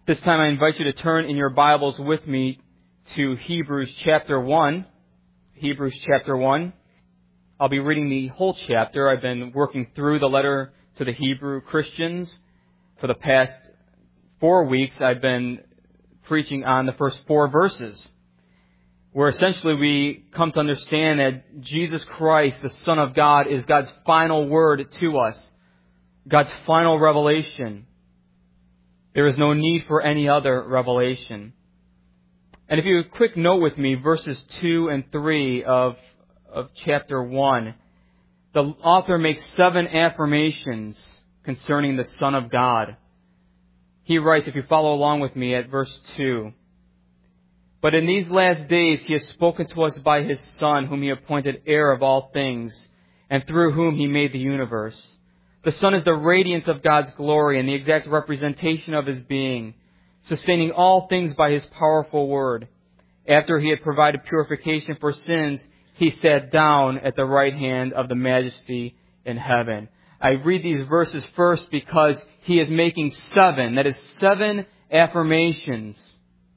This time I invite you to turn in your Bibles with me to Hebrews chapter 1. Hebrews chapter 1. I'll be reading the whole chapter. I've been working through the letter to the Hebrew Christians. For the past 4 weeks, I've been preaching on the first 4 verses, where essentially we come to understand that Jesus Christ, the Son of God, is God's final word to us, God's final revelation. There is no need for any other revelation. And if you quick note with me, verses 2 and 3 of chapter 1, the author makes 7 affirmations concerning the Son of God. He writes, if you follow along with me at verse 2, "But in these last days he has spoken to us by his Son, whom he appointed heir of all things, and through whom he made the universe. The Son is the radiance of God's glory and the exact representation of his being, sustaining all things by his powerful word. After he had provided purification for sins, he sat down at the right hand of the Majesty in heaven." I read these verses first because he is making 7, that is 7 affirmations,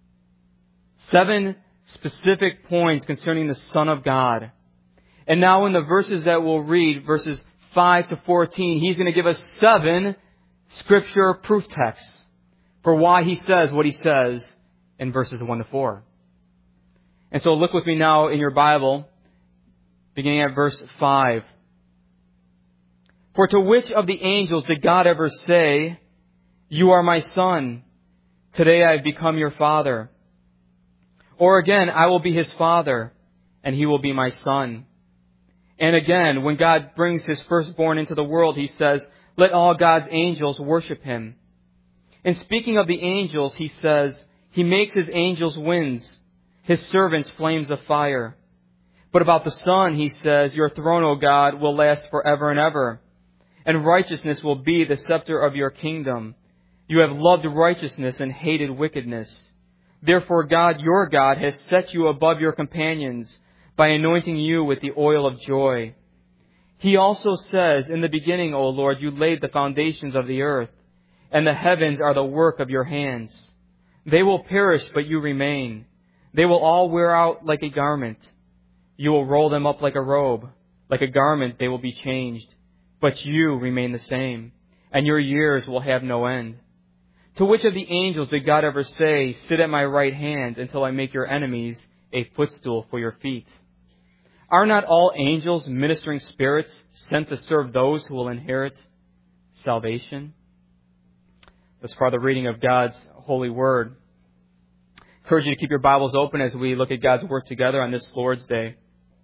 7 specific points concerning the Son of God. And now in the verses that we'll read, verses 5 to 14, he's going to give us 7 scripture proof texts for why he says what he says in verses 1 to 4. And so look with me now in your Bible, beginning at verse 5. "For to which of the angels did God ever say, 'You are my Son, today I have become your Father'? Or again, 'I will be his Father, and he will be my Son'? And again, when God brings his firstborn into the world, he says, 'Let all God's angels worship him.' And speaking of the angels, he says, 'He makes his angels winds, his servants flames of fire.' But about the Son, he says, 'Your throne, O God, will last forever and ever, and righteousness will be the scepter of your kingdom. You have loved righteousness and hated wickedness. Therefore God, your God, has set you above your companions by anointing you with the oil of joy. He also says, 'In the beginning, O Lord, you laid the foundations of the earth, and the heavens are the work of your hands. They will perish, but you remain. They will all wear out like a garment. You will roll them up like a robe. Like a garment they will be changed. But you remain the same, and your years will have no end.' To which of the angels did God ever say, 'Sit at my right hand until I make your enemies a footstool for your feet'? Are not all angels ministering spirits sent to serve those who will inherit salvation?" Thus far, the reading of God's holy word. I encourage you to keep your Bibles open as we look at God's word together on this Lord's Day.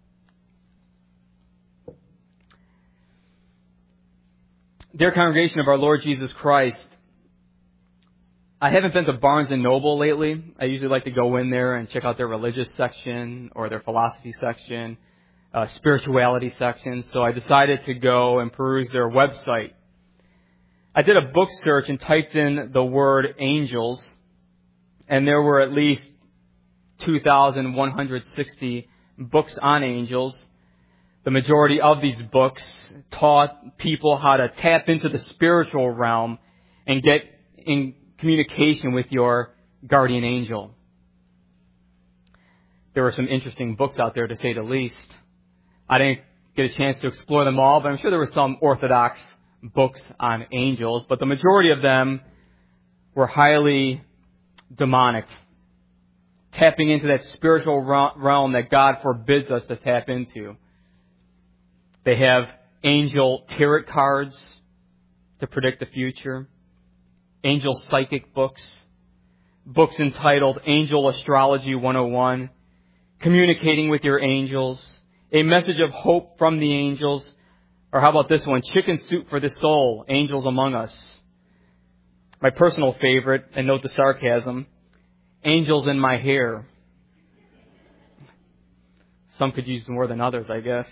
Dear congregation of our Lord Jesus Christ, I haven't been to Barnes & Noble lately. I usually like to go in there and check out their religious section or their philosophy section, spirituality section. So I decided to go and peruse their website. I did a book search and typed in the word angels, and there were at least 2,160 books on angels. The majority of these books taught people how to tap into the spiritual realm and get in communication with your guardian angel. There were some interesting books out there, to say the least. I didn't get a chance to explore them all, but I'm sure there were some orthodox books on angels, but the majority of them were highly demonic, tapping into that spiritual realm that God forbids us to tap into. They have angel tarot cards to predict the future, angel psychic books, books entitled Angel Astrology 101, Communicating with Your Angels, A Message of Hope from the Angels, or how about this one, Chicken Soup for the Soul, Angels Among Us. My personal favorite, and note the sarcasm, Angels in My Hair. Some could use more than others, I guess.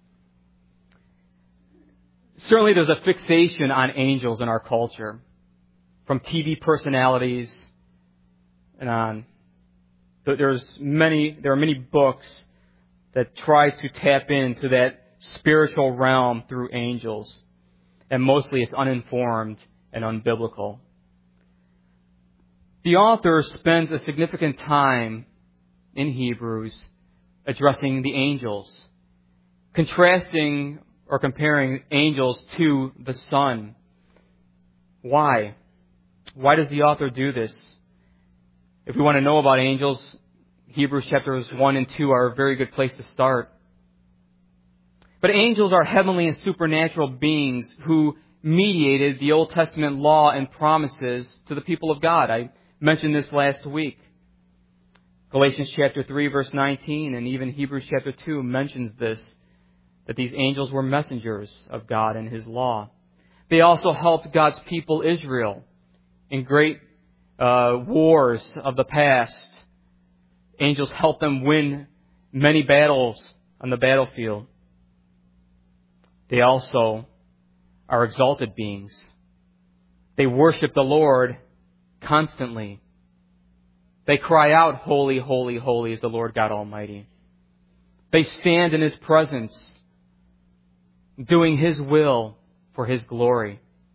Certainly there's a fixation on angels in our culture, from TV personalities and on. There are many books that try to tap into that spiritual realm through angels, and mostly it's uninformed and unbiblical. The author spends a significant time in Hebrews addressing the angels, contrasting or comparing angels to the Son. Why? Why does the author do this? If we want to know about angels, Hebrews chapters 1 and 2 are a very good place to start. But angels are heavenly and supernatural beings who mediated the Old Testament law and promises to the people of God. I mentioned this last week. Galatians chapter 3 verse 19 and even Hebrews chapter 2 mentions this, that these angels were messengers of God and His law. They also helped God's people Israel in great wars of the past. Angels helped them win many battles on the battlefield. They also are exalted beings. They worship the Lord constantly. They cry out, "Holy, holy, holy is the Lord God Almighty." They stand in His presence, doing His will for His glory.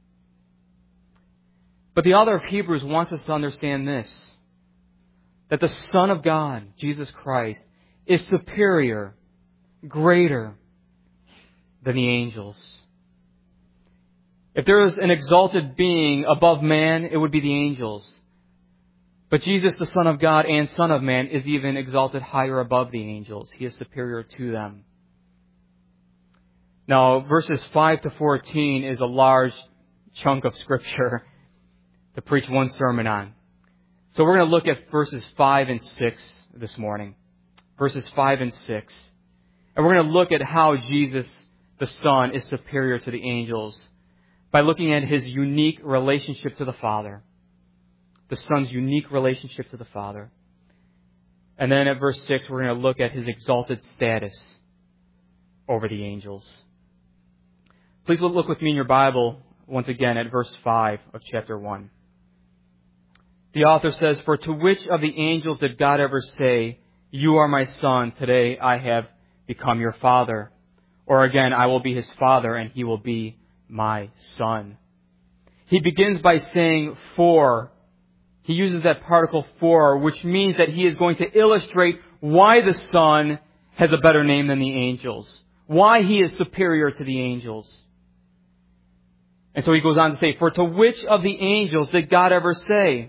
But the author of Hebrews wants us to understand this, that the Son of God, Jesus Christ, is superior, greater than the angels. If there is an exalted being above man, it would be the angels. But Jesus, the Son of God and Son of Man, is even exalted higher above the angels. He is superior to them. Now, verses 5 to 14 is a large chunk of Scripture to preach one sermon on. So we're going to look at verses 5 and 6 this morning. Verses 5 and 6. And we're going to look at how Jesus, the Son, is superior to the angels by looking at His unique relationship to the Father. The Son's unique relationship to the Father. And then at verse 6, we're going to look at His exalted status over the angels. Please look with me in your Bible once again at verse 5 of chapter 1. The author says, "For to which of the angels did God ever say, 'You are my Son, today I have become your Father'? Or again, 'I will be his Father, and he will be my Son'?" He begins by saying "for." He uses that particle "for," which means that he is going to illustrate why the Son has a better name than the angels, why he is superior to the angels. And so he goes on to say, "For to which of the angels did God ever say,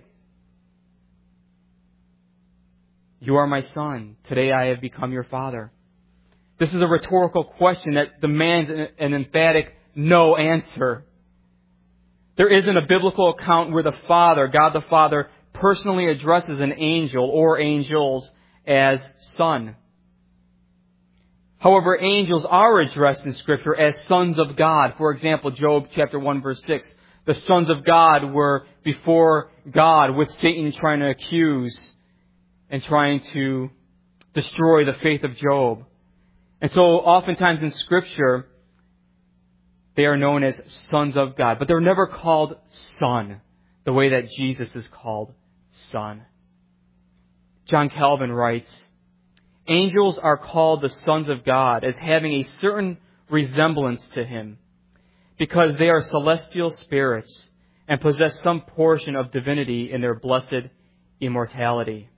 'You are my Son, today I have become your Father'?" This is a rhetorical question that demands an emphatic no answer. There isn't a biblical account where the Father, God the Father, personally addresses an angel or angels as Son. However, angels are addressed in Scripture as sons of God. For example, Job chapter 1 verse 6. The sons of God were before God with Satan trying to accuse and trying to destroy the faith of Job. And so oftentimes in Scripture, they are known as sons of God, but they're never called Son, the way that Jesus is called Son. John Calvin writes, "Angels are called the sons of God as having a certain resemblance to Him, because they are celestial spirits and possess some portion of divinity in their blessed immortality."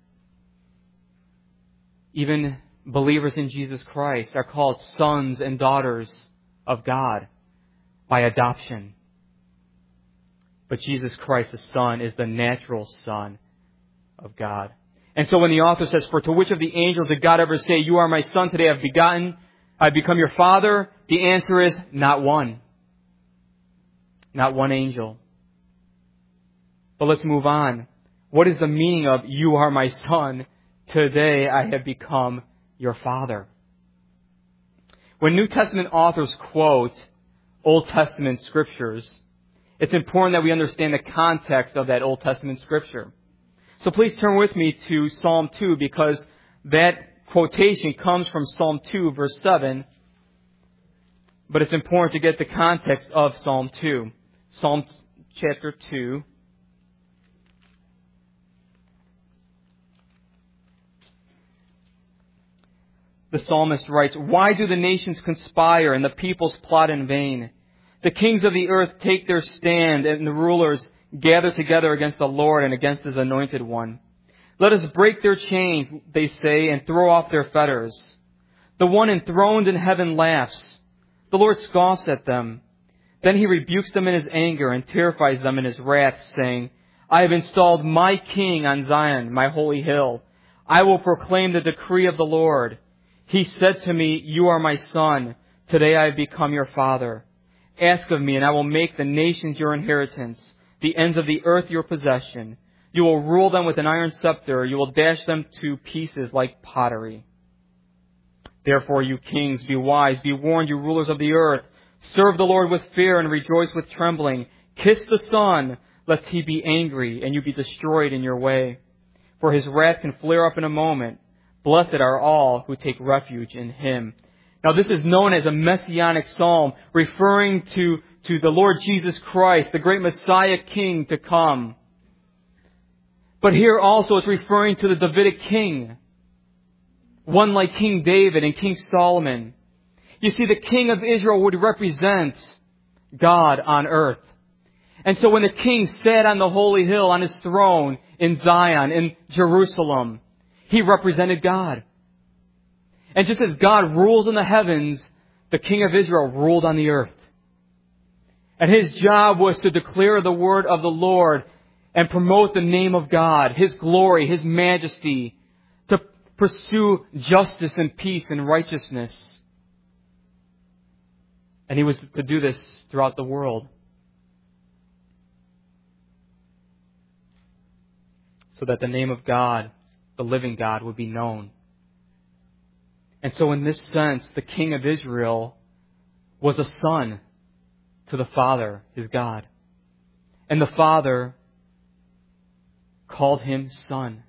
Even believers in Jesus Christ are called sons and daughters of God by adoption. But Jesus Christ, the Son, is the natural Son of God. And so when the author says, "For to which of the angels did God ever say, 'You are my Son, today I've become your Father'?" The answer is not one. Not one angel. But let's move on. What is the meaning of "You are my Son, today I have become your Father"? When New Testament authors quote Old Testament scriptures, it's important that we understand the context of that Old Testament scripture. So please turn with me to Psalm 2, because that quotation comes from Psalm 2, verse 7. But it's important to get the context of Psalm 2. Psalm chapter 2. The psalmist writes, "Why do the nations conspire and the peoples plot in vain? The kings of the earth take their stand and the rulers gather together against the Lord and against His anointed one. Let us break their chains, they say, and throw off their fetters. The one enthroned in heaven laughs. The Lord scoffs at them. Then He rebukes them in His anger and terrifies them in His wrath, saying, I have installed my King on Zion, my holy hill. I will proclaim the decree of the Lord. He said to me, You are my son. Today I have become your father. Ask of me, and I will make the nations your inheritance, the ends of the earth your possession. You will rule them with an iron scepter. You will dash them to pieces like pottery. Therefore, you kings, be wise. Be warned, you rulers of the earth. Serve the Lord with fear and rejoice with trembling. Kiss the Son, lest He be angry and you be destroyed in your way. For His wrath can flare up in a moment. Blessed are all who take refuge in Him. Now this is known as a messianic psalm, referring to the Lord Jesus Christ, the great Messiah King to come. But here also it's referring to the Davidic king, one like King David and King Solomon. You see, the King of Israel would represent God on earth. And so when the king sat on the holy hill on his throne in Zion, in Jerusalem, he represented God. And just as God rules in the heavens, the King of Israel ruled on the earth. And His job was to declare the word of the Lord and promote the name of God, His glory, His majesty, to pursue justice and peace and righteousness. And He was to do this throughout the world. So that the name of God, the living God, would be known. And so in this sense, the King of Israel was a son to the Father, His God. And the Father called Him Son.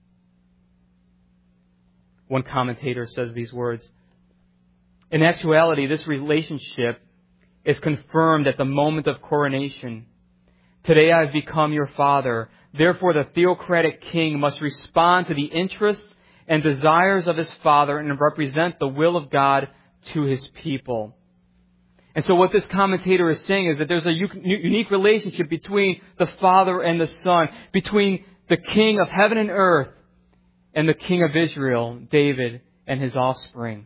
One commentator says these words, in actuality, this relationship is confirmed at the moment of coronation. Today I have become your Father. Therefore, the theocratic king must respond to the interests and desires of his Father and represent the will of God to His people. And so what this commentator is saying is that there's a unique relationship between the Father and the Son, between the King of heaven and earth and the King of Israel, David, and his offspring.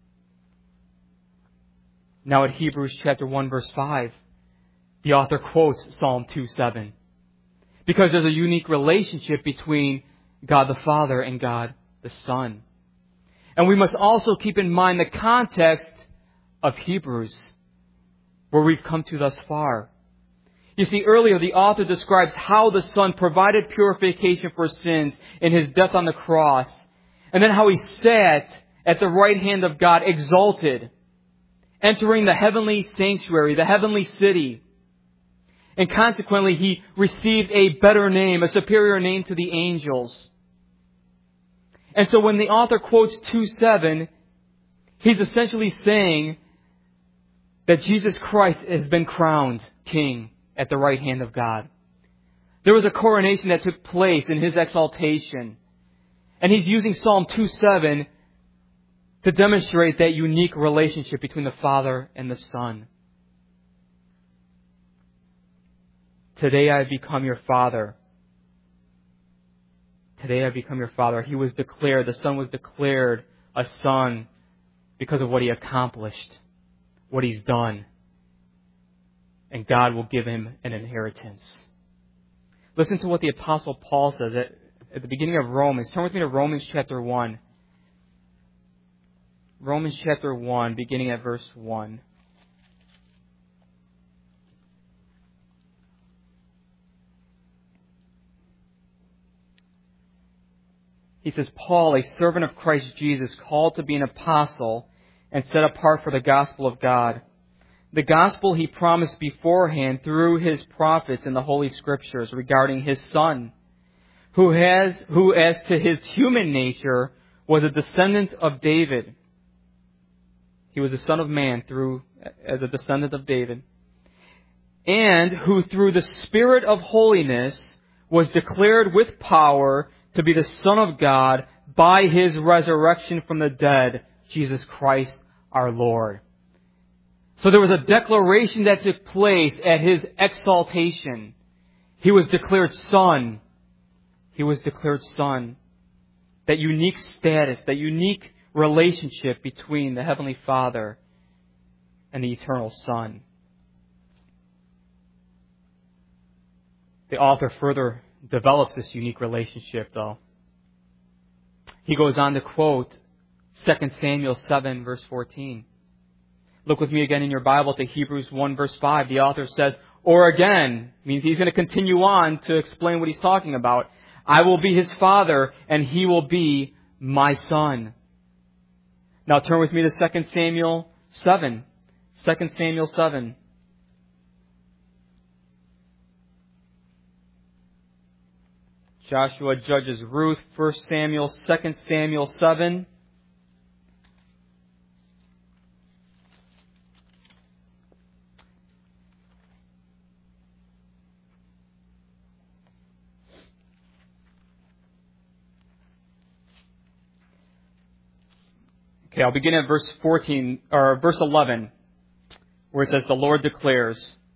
Now at Hebrews chapter 1 verse 5, the author quotes Psalm 2:7. Because there's a unique relationship between God the Father and God the Son. And we must also keep in mind the context of Hebrews, where we've come to thus far. You see, earlier the author describes how the Son provided purification for sins in His death on the cross, and then how He sat at the right hand of God, exalted, entering the heavenly sanctuary, the heavenly city. And consequently, He received a better name, a superior name to the angels. And so when the author quotes 2:7, he's essentially saying that Jesus Christ has been crowned King at the right hand of God. There was a coronation that took place in His exaltation. And he's using Psalm 2:7 to demonstrate that unique relationship between the Father and the Son. Today I have become your Father. Today I have become your Father. He was declared, the Son was declared a son because of what He accomplished, what He's done. And God will give Him an inheritance. Listen to what the Apostle Paul says at the beginning of Romans. Turn with me to Romans chapter 1. Romans chapter 1, beginning at verse 1. He says, Paul, a servant of Christ Jesus, called to be an apostle and set apart for the gospel of God. The gospel He promised beforehand through His prophets in the Holy Scriptures regarding His Son, who as to His human nature was a descendant of David. He was a son of man as a descendant of David. And who through the Spirit of holiness was declared with power to be the Son of God by His resurrection from the dead, Jesus Christ our Lord. So there was a declaration that took place at His exaltation. He was declared Son. He was declared Son. That unique status, that unique relationship between the Heavenly Father and the eternal Son. The author further develops this unique relationship, though. He goes on to quote 2 Samuel 7, verse 14. Look with me again in your Bible to Hebrews 1, verse 5. The author says, or again, means he's going to continue on to explain what he's talking about. I will be his father, and he will be my son. Now turn with me to 2 Samuel 7. 2 Samuel 7. Joshua judges Ruth, 1 Samuel, 2 Samuel 7. Okay, I'll begin at verse 14 or verse 11, where it says, "The Lord declares,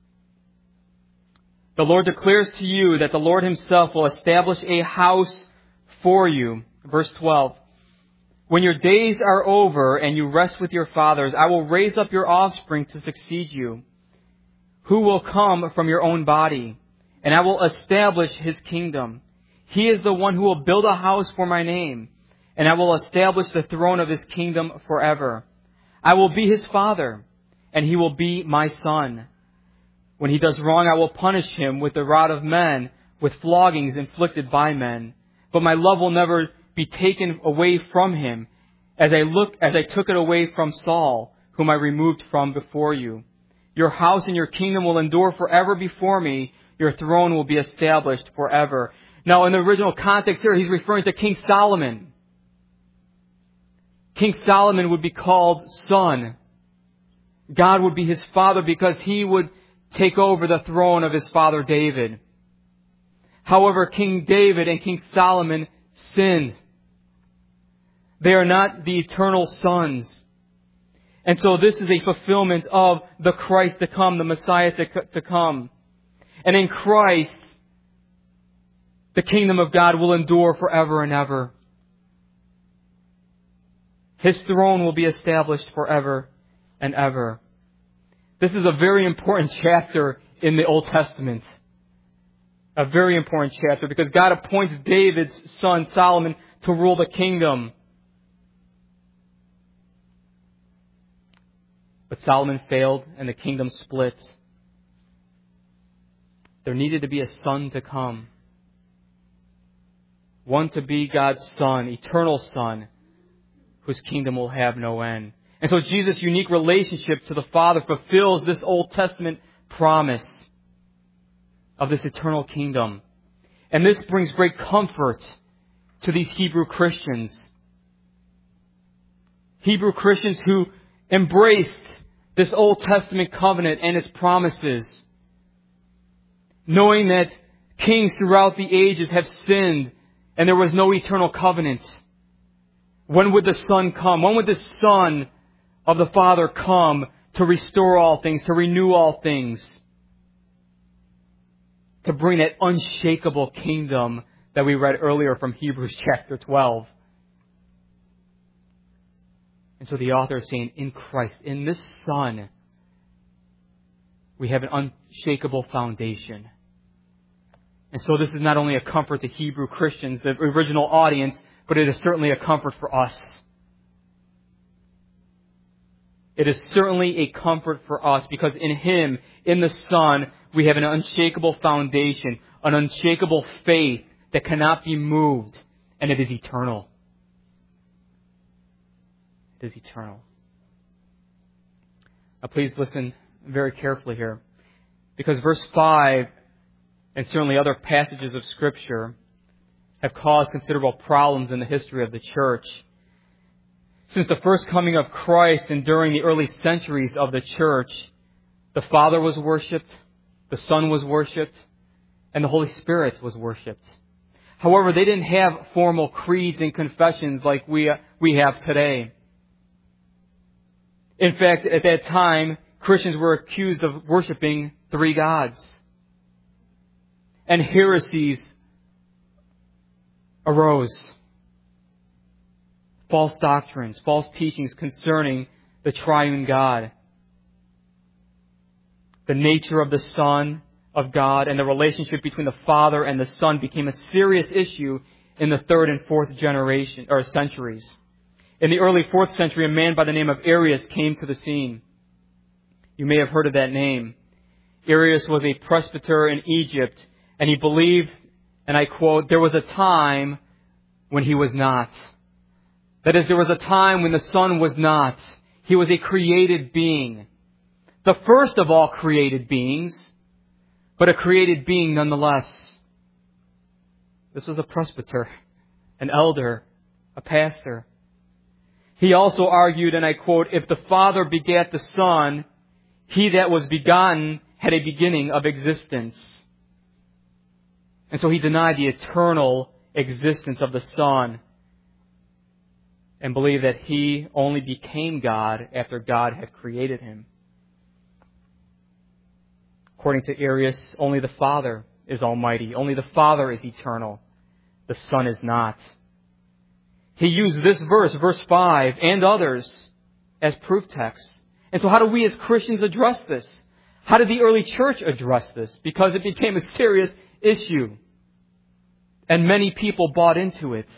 the Lord declares to you that the Lord himself will establish a house for you." Verse 12, "When your days are over and you rest with your fathers, I will raise up your offspring to succeed you, who will come from your own body, and I will establish his kingdom. He is the one who will build a house for my name, and I will establish the throne of his kingdom forever. I will be his father, and he will be my son. When he does wrong, I will punish him with the rod of men, with floggings inflicted by men. But my love will never be taken away from him, as I took it away from Saul, whom I removed from before you. Your house and your kingdom will endure forever before me. Your throne will be established forever." Now, in the original context here, he's referring to King Solomon. King Solomon would be called son. God would be his father because he would take over the throne of his father David. However, King David and King Solomon sinned. They are not the eternal sons. And so this is a fulfillment of the Christ to come, the Messiah to come. And in Christ, the kingdom of God will endure forever and ever. His throne will be established forever and ever. This is a very important chapter in the Old Testament. A very important chapter because God appoints David's son Solomon to rule the kingdom. But Solomon failed and the kingdom split. There needed to be a son to come. One to be God's son, eternal son, whose kingdom will have no end. And so Jesus' unique relationship to the Father fulfills this Old Testament promise of this eternal kingdom. And this brings great comfort to these Hebrew Christians. Hebrew Christians who embraced this Old Testament covenant and its promises, knowing that kings throughout the ages have sinned and there was no eternal covenant. When would the Son come? When would the Son of the Father come to restore all things, to renew all things, to bring that unshakable kingdom that we read earlier from Hebrews chapter 12? And so the author is saying, in Christ, in this Son, we have an unshakable foundation. And so this is not only a comfort to Hebrew Christians, the original audience, but it is certainly a comfort for us. It is certainly a comfort for us because in Him, in the Son, we have an unshakable foundation, an unshakable faith that cannot be moved, and it is eternal. It is eternal. Now please listen very carefully here, because verse 5, and certainly other passages of Scripture, have caused considerable problems in the history of the church. Since the first coming of Christ and during the early centuries of the church, the Father was worshipped, the Son was worshipped, and the Holy Spirit was worshipped. However, they didn't have formal creeds and confessions like we have today. In fact, at that time, Christians were accused of worshiping three gods. and heresies arose. False doctrines, false teachings concerning the triune God. The nature of the Son of God and the relationship between the Father and the Son became a serious issue in the 3rd and 4th generation or centuries. In the early 4th century, a man by the name of Arius came to the scene. You may have heard of that name. Arius was a presbyter in Egypt, and he believed, and I quote, there was a time when he was not. That is, there was a time when the Son was not. He was a created being. The first of all created beings, but a created being nonetheless. This was a presbyter, an elder, a pastor. He also argued, and I quote, if the Father begat the Son, he that was begotten had a beginning of existence. And so he denied the eternal existence of the Son and believed that he only became God after God had created him. According to Arius, only the Father is almighty. Only the Father is eternal. The Son is not. He used this verse, verse 5, and others as proof texts. And so how do we as Christians address this? How did the early church address this? Because it became a serious issue. And many people bought into it.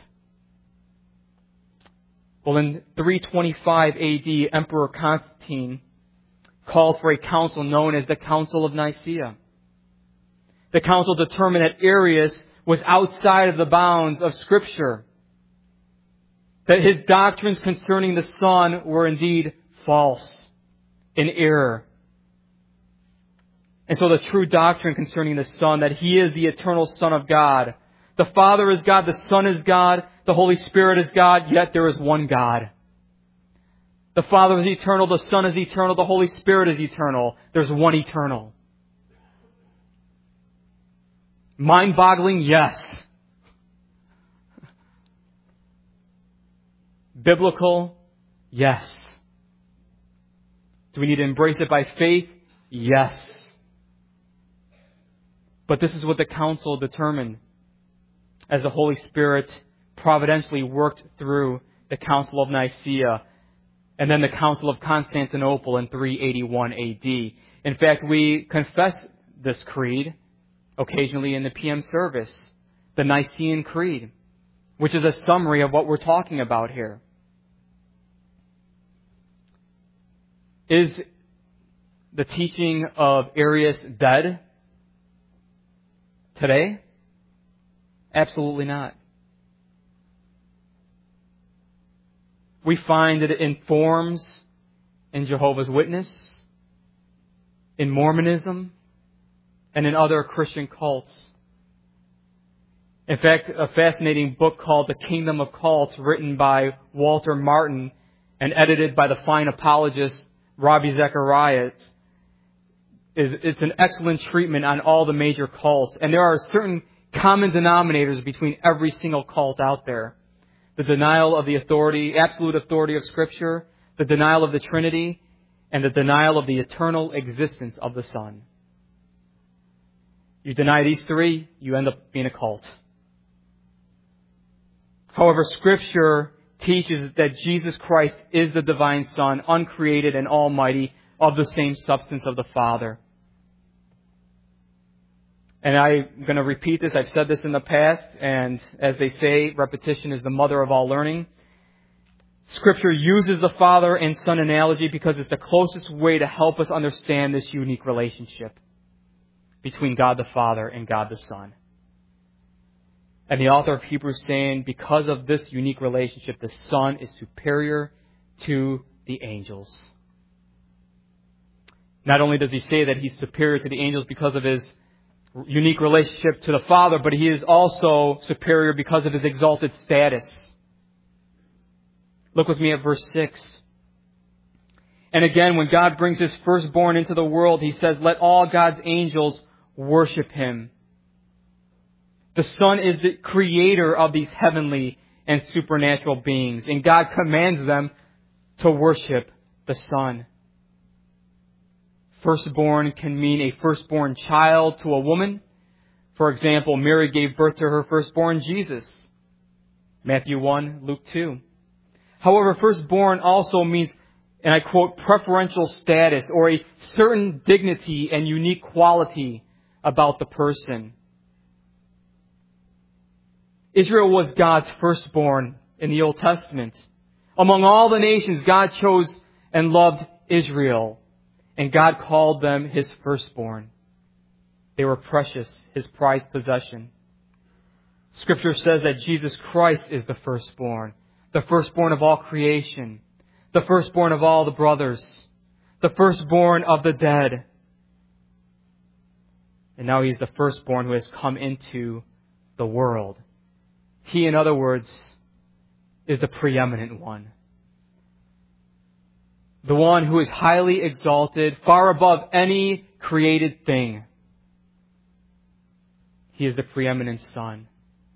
Well, in 325 AD, Emperor Constantine called for a council known as the Council of Nicaea. The council determined that Arius was outside of the bounds of Scripture, that his doctrines concerning the Son were indeed false, in error. And so the true doctrine concerning the Son, that He is the eternal Son of God. The Father is God, the Son is God, the Holy Spirit is God, yet there is one God. The Father is eternal, the Son is eternal, the Holy Spirit is eternal. There's one eternal. Mind-boggling? Yes. Biblical? Yes. Do we need to embrace it by faith? Yes. But this is what the council determined as the Holy Spirit providentially worked through the Council of Nicaea and then the Council of Constantinople in 381 AD. In fact, we confess this creed occasionally in the PM service, the Nicene Creed, which is a summary of what we're talking about here. Is the teaching of Arius dead today? Absolutely not. We find that it informs in Jehovah's Witness, in Mormonism, and in other Christian cults. In fact, a fascinating book called The Kingdom of Cults, written by Walter Martin and edited by the fine apologist Ravi Zacharias, it's an excellent treatment on all the major cults. And there are certain common denominators between every single cult out there. The denial of the authority, absolute authority of Scripture, the denial of the Trinity, and the denial of the eternal existence of the Son. You deny these three, you end up being a cult. However, Scripture teaches that Jesus Christ is the divine Son, uncreated and almighty, of the same substance of the Father. And I'm going to repeat this. I've said this in the past, and as they say, repetition is the mother of all learning. Scripture uses the Father and Son analogy because it's the closest way to help us understand this unique relationship between God the Father and God the Son. And the author of Hebrews saying, because of this unique relationship, the Son is superior to the angels. Not only does he say that he's superior to the angels because of his unique relationship to the Father, but he is also superior because of his exalted status. Look with me at verse 6. And again, when God brings his firstborn into the world, he says, let all God's angels worship him. The Son is the creator of these heavenly and supernatural beings, and God commands them to worship the Son. Firstborn can mean a firstborn child to a woman. For example, Mary gave birth to her firstborn, Jesus. Matthew 1, Luke 2. However, firstborn also means, and I quote, preferential status or a certain dignity and unique quality about the person. Israel was God's firstborn in the Old Testament. Among all the nations, God chose and loved Israel, and God called them His firstborn. They were precious, His prized possession. Scripture says that Jesus Christ is the firstborn of all creation, the firstborn of all the brothers, the firstborn of the dead. And now He's the firstborn who has come into the world. He, in other words, is the preeminent one. The one who is highly exalted, far above any created thing. He is the preeminent Son.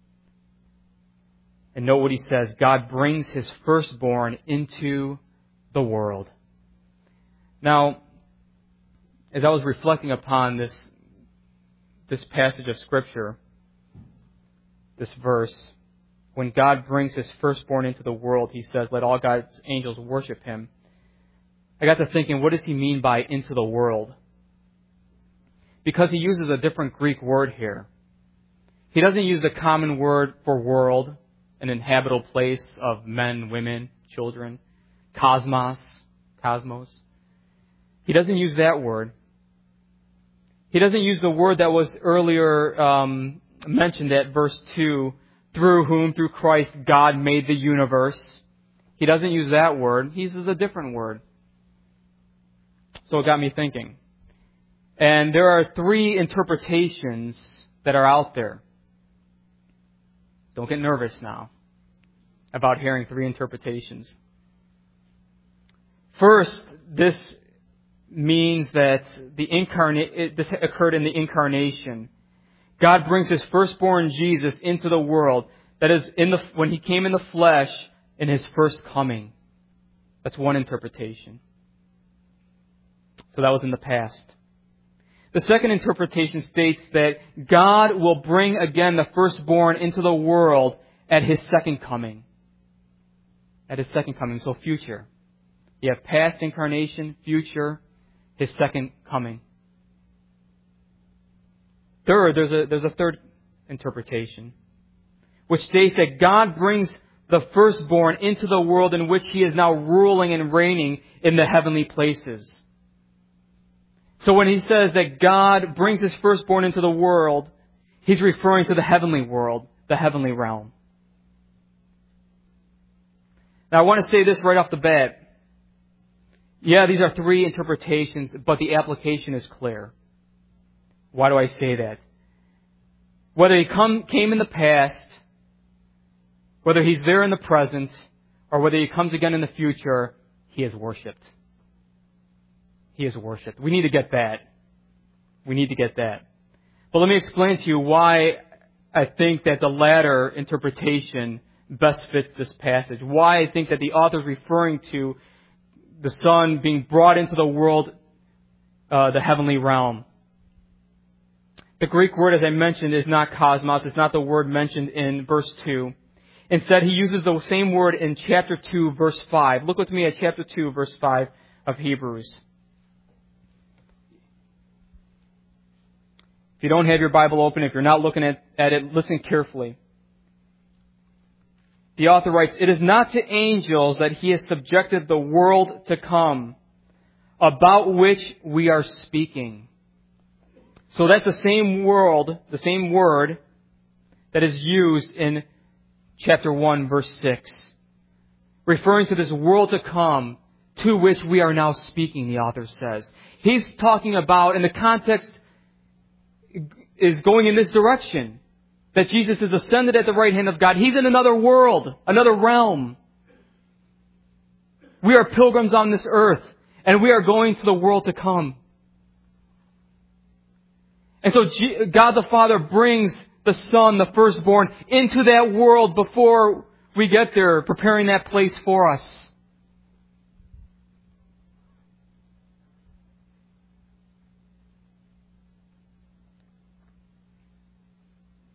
And note what He says, God brings His firstborn into the world. Now, as I was reflecting upon this passage of Scripture, this verse, when God brings His firstborn into the world, He says, let all God's angels worship Him. I got to thinking, what does He mean by into the world? Because He uses a different Greek word here. He doesn't use the common word for world, an inhabitable place of men, women, children, cosmos. He doesn't use that word. He doesn't use the word that was earlier mentioned at verse 2, through whom, through Christ, God made the universe. He doesn't use that word. He uses a different word. So it got me thinking. And there are 3 interpretations that are out there. Don't get nervous now about hearing 3 interpretations. First, this means that this occurred in the incarnation. God brings His firstborn Jesus into the world. That is, when He came in the flesh in His first coming. That's one interpretation. So that was in the past. The second interpretation states that God will bring again the firstborn into the world at His second coming. At His second coming, so future. You have past incarnation, future, His second coming. Third, there's a third interpretation, which states that God brings the firstborn into the world in which He is now ruling and reigning in the heavenly places. So when He says that God brings His firstborn into the world, He's referring to the heavenly world, the heavenly realm. Now I want to say this right off the bat. Yeah, these are 3 interpretations, but the application is clear. Why do I say that? Whether He came in the past, whether He's there in the present, or whether He comes again in the future, He is worshipped. He is worshipped. We need to get that. But let me explain to you why I think that the latter interpretation best fits this passage. Why I think that the author is referring to the Son being brought into the world, the heavenly realm. The Greek word, as I mentioned, is not cosmos. It's not the word mentioned in verse 2. Instead, he uses the same word in chapter 2, verse 5. Look with me at chapter 2, verse 5 of Hebrews. If you don't have your Bible open, if you're not looking at it, listen carefully. The author writes, "It is not to angels that He has subjected the world to come, about which we are speaking." So that's the same word that is used in chapter 1, verse 6. Referring to this world to come, to which we are now speaking, the author says. He's talking about, and the context is going in this direction, that Jesus is ascended at the right hand of God. He's in another world, another realm. We are pilgrims on this earth, and we are going to the world to come. And so God the Father brings the Son, the firstborn, into that world before we get there, preparing that place for us.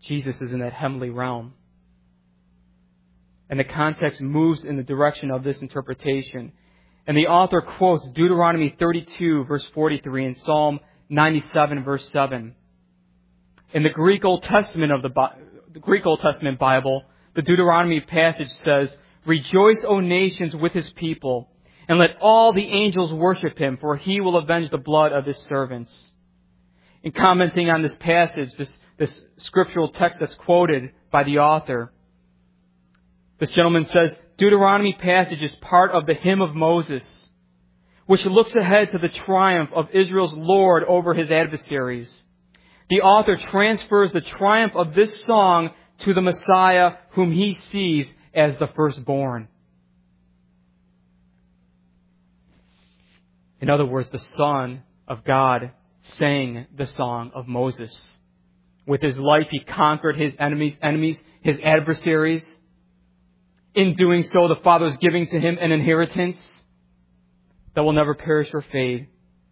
Jesus is in that heavenly realm. And the context moves in the direction of this interpretation. And the author quotes Deuteronomy 32, verse 43, and Psalm 97, verse 7. In the Greek Old Testament Bible, the Deuteronomy passage says, "Rejoice, O nations, with his people, and let all the angels worship him, for he will avenge the blood of his servants." In commenting on this passage, this scriptural text that's quoted by the author, this gentleman says, Deuteronomy passage is part of the hymn of Moses, which looks ahead to the triumph of Israel's Lord over his adversaries. The author transfers the triumph of this song to the Messiah whom he sees as the firstborn. In other words, the Son of God sang the song of Moses. With his life, he conquered his enemies, his adversaries. In doing so, the Father is giving to him an inheritance that will never perish or fade.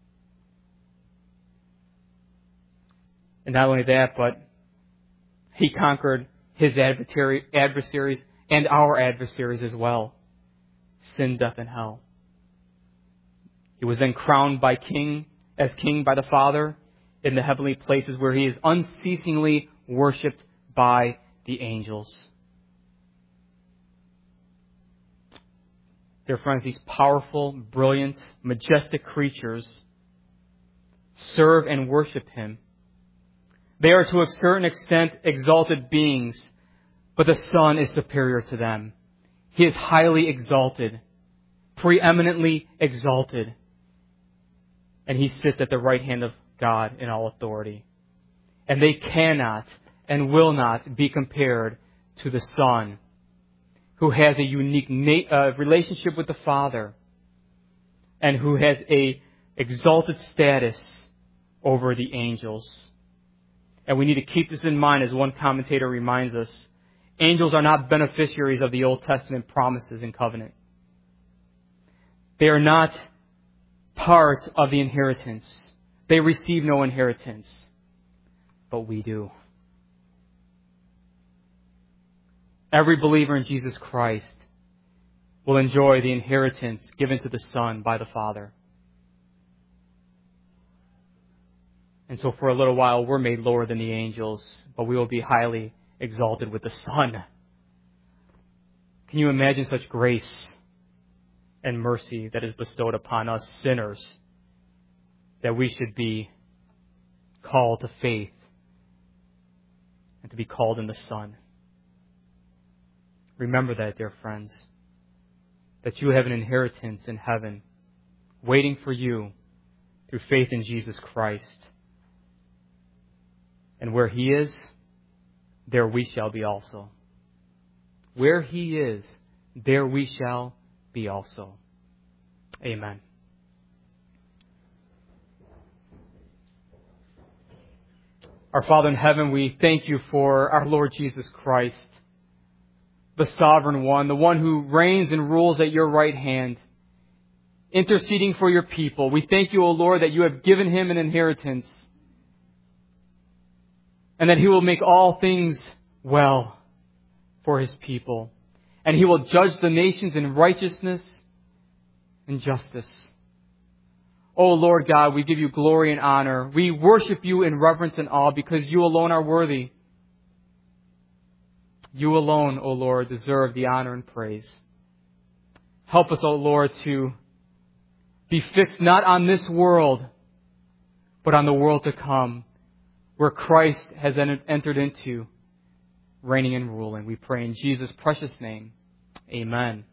And not only that, but he conquered his adversaries and our adversaries as well. Sin, death, and hell. He was then crowned as king by the Father in the heavenly places where he is unceasingly worshipped by the angels. Dear friends, these powerful, brilliant, majestic creatures serve and worship him. They are to a certain extent exalted beings, but the Son is superior to them. He is highly exalted, preeminently exalted, and he sits at the right hand of God in all authority. And they cannot and will not be compared to the Son, who has a unique relationship with the Father and who has a exalted status over the angels. And we need to keep this in mind, as one commentator reminds us. Angels are not beneficiaries of the Old Testament promises and covenant. They are not part of the inheritance. They receive no inheritance. But we do. Every believer in Jesus Christ will enjoy the inheritance given to the Son by the Father. And so for a little while, we're made lower than the angels, but we will be highly exalted with the Son. Can you imagine such grace and mercy that is bestowed upon us sinners, that we should be called to faith and to be called in the Son? Remember that, dear friends, that you have an inheritance in heaven waiting for you through faith in Jesus Christ. And where he is, there we shall be also. Where he is, there we shall be also. Amen. Our Father in heaven, we thank you for our Lord Jesus Christ, the sovereign one, the one who reigns and rules at your right hand, interceding for your people. We thank you, O Lord, that you have given him an inheritance, and that he will make all things well for his people. And he will judge the nations in righteousness and justice. O Lord God, we give you glory and honor. We worship you in reverence and awe because you alone are worthy. You alone, O Lord, deserve the honor and praise. Help us, O Lord, to be fixed not on this world, but on the world to come, where Christ has entered into, reigning and ruling. We pray in Jesus' precious name. Amen.